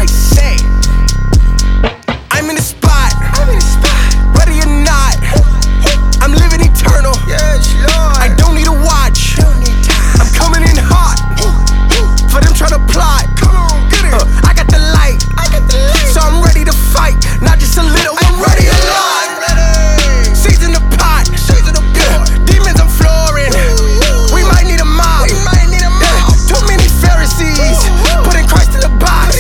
said. I'm in the spot, ready or not. I'm living eternal. I don't need a watch. I'm coming in hot. For them tryna plot. I got the light. So I'm ready to fight. Not just a little, I'm ready a lot. Season the pot. Demons I'm flooring. We might need a mop. Too many Pharisees. Putting Christ in the box.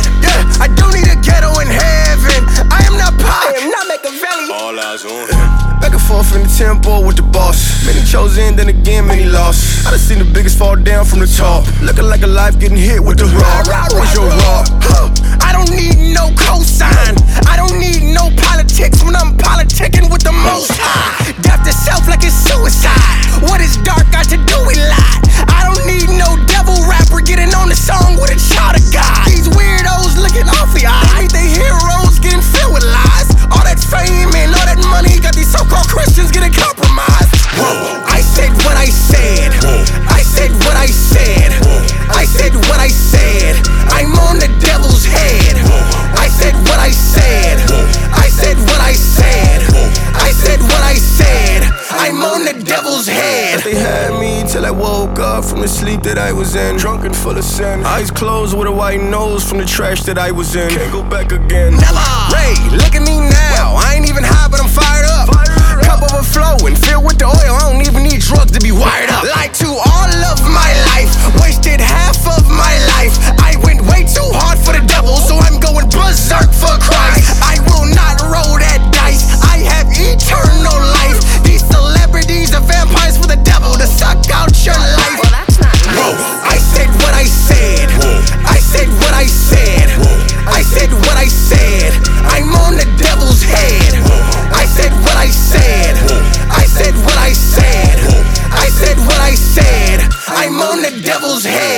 I don't need a ghetto in heaven. I am not Pac. I am not Machiavelli. All eyes on him. Back and forth in the tempo with the boss. Many chosen, then again many lost. I done seen the biggest fall down from the top. Looking like a life getting hit with the rock. What's your rock? I don't need no cosign. I don't need no politics when I'm politicking with the most high. Death to self like it's suicide. What is dark got to do with light? I don't need no devil rapper getting on the song with a child of God. These weirdos looking awfully odd. They heroes getting filled with lies. All that fame and all that money got these so-called Christians getting compromised. I said what I said. I said what I said. I said what I said. I'm on the devil's head. I said what I said. I said what I said. I said what I said. I'm on the devil's head. They had me till I woke up from the sleep that I was in. Drunk and full of sin. Eyes closed with a white nose from the trash that I was in. Can't go back again. Never. Ray, look at me now. I ain't even high, but I'm fired up. Cup overflowing, filled with the oil. I don't even need drugs to be wired up. Lied to all of my life, wasted half of my life. I went way too hard for the devil, so I'm going berserk for Christ. I will not roll that dice. I have eternal life. These celebrities are vampires for the devil to suck out your life. Well, that's not nice. I said what I said. I said what I said. I said what I said. I'm on the devil's head. I said what I said. I said what I said. I said what I said. I'm on the devil's head.